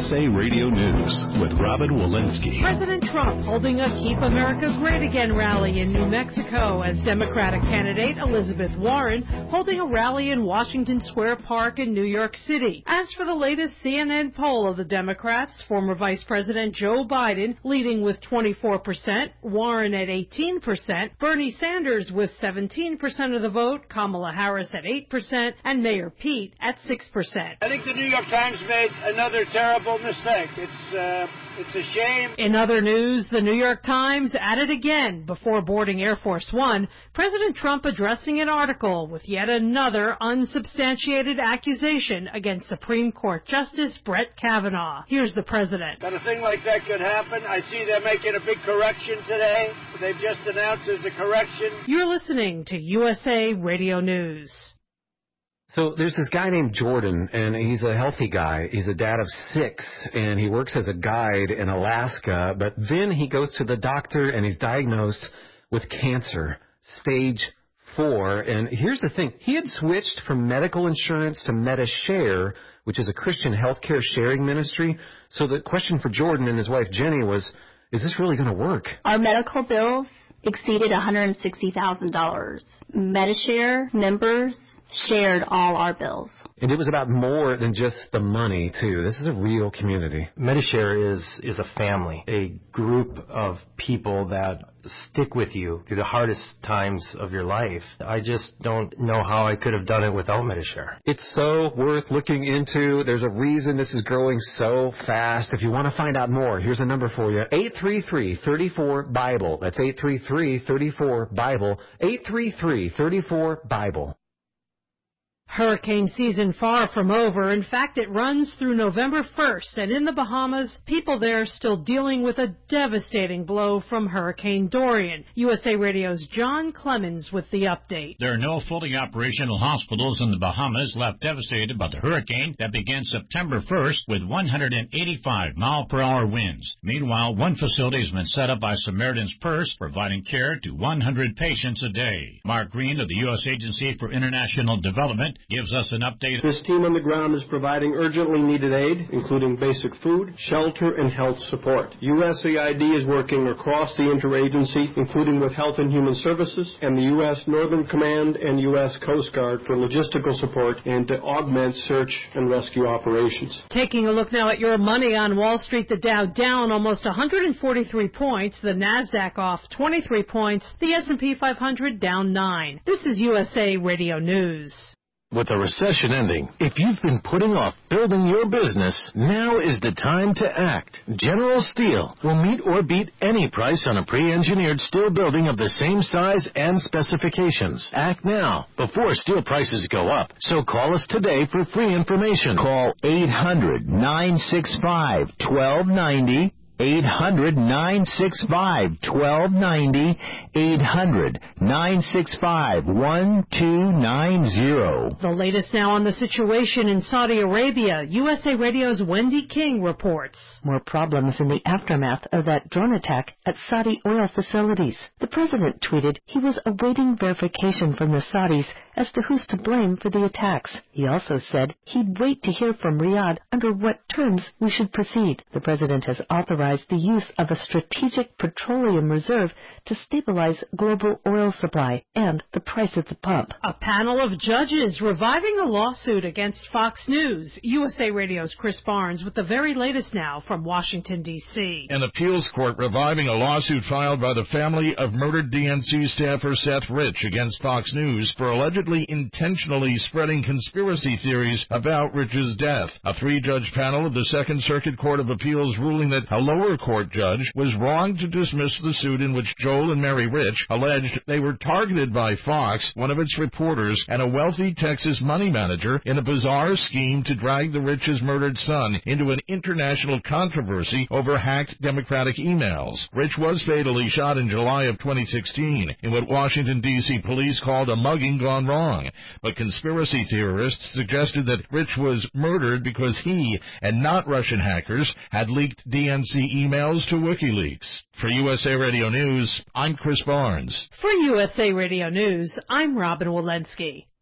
USA Radio News with Robin Walensky. President Trump holding a Keep America Great Again rally in New Mexico as Democratic candidate Elizabeth Warren holding a rally in Washington Square Park in New York City. As for the latest CNN poll of the Democrats, former Vice President Joe Biden leading with 24%, Warren at 18%, Bernie Sanders with 17% of the vote, Kamala Harris at 8%, and Mayor Pete at 6%. I think the New York Times made another terrible mistake. It's a shame. In other news, the New York Times at it again. Before boarding Air Force One, President Trump addressing an article with yet another unsubstantiated accusation against Supreme Court Justice Brett Kavanaugh. Here's the president. That a thing like that could happen. I see they're making a big correction today. They've just announced there's a correction. You're listening to USA Radio News. So there's this guy named Jordan, and he's a healthy guy. He's a dad of 6, and he works as a guide in Alaska. But then he goes to the doctor, and he's diagnosed with cancer, stage 4. And here's the thing. He had switched from medical insurance to MediShare, which is a Christian healthcare sharing ministry. So the question for Jordan and his wife Jenny was, is this really going to work? Our medical bills exceeded $160,000. MediShare members shared all our bills. And it was about more than just the money, too. This is a real community. MediShare is a family, a group of people that stick with you through the hardest times of your life. I just don't know how I could have done it without MediShare. It's so worth looking into. There's a reason this is growing so fast. If you want to find out more, here's a number for you. 833-34-BIBLE. That's 833-34-BIBLE. 833-34-BIBLE. Hurricane season far from over. In fact, it runs through November 1st, and in the Bahamas, people there are still dealing with a devastating blow from Hurricane Dorian. USA Radio's John Clemens with the update. There are no fully operational hospitals in the Bahamas left devastated by the hurricane that began September 1st with 185-mile-per-hour winds. Meanwhile, one facility has been set up by Samaritan's Purse, providing care to 100 patients a day. Mark Green of the U.S. Agency for International Development gives us an update. This team on the ground is providing urgently needed aid, including basic food, shelter, and health support. USAID is working across the interagency, including with Health and Human Services and the U.S. Northern Command and U.S. Coast Guard for logistical support and to augment search and rescue operations. Taking a look now at your money on Wall Street, the Dow down almost 143 points, the NASDAQ off 23 points, the S&P 500 down 9. This is USA Radio News. With the recession ending, if you've been putting off building your business, now is the time to act. General Steel will meet or beat any price on a pre-engineered steel building of the same size and specifications. Act now, before steel prices go up. So call us today for free information. Call 800-965-1290. 800-965-1290, 800-965-1290. The latest now on the situation in Saudi Arabia. USA Radio's Wendy King reports. More problems in the aftermath of that drone attack at Saudi oil facilities. The president tweeted he was awaiting verification from the Saudis as to who's to blame for the attacks. He also said he'd wait to hear from Riyadh under what terms we should proceed. The president has authorized the use of a strategic petroleum reserve to stabilize global oil supply and the price at the pump. A panel of judges reviving a lawsuit against Fox News. USA Radio's Chris Barnes with the very latest now from Washington, D.C. An appeals court reviving a lawsuit filed by the family of murdered DNC staffer Seth Rich against Fox News for allegedly intentionally spreading conspiracy theories about Rich's death. A 3-judge panel of the Second Circuit Court of Appeals ruling that a lower court judge was wrong to dismiss the suit in which Joel and Mary Rich alleged they were targeted by Fox, one of its reporters, and a wealthy Texas money manager in a bizarre scheme to drag the Rich's murdered son into an international controversy over hacked Democratic emails. Rich was fatally shot in July of 2016 in what Washington, D.C. police called a mugging gone wrong. But conspiracy theorists suggested that Rich was murdered because he, and not Russian hackers, had leaked DNC emails to WikiLeaks. For USA Radio News, I'm Chris Barnes. For USA Radio News, I'm Robin Walensky.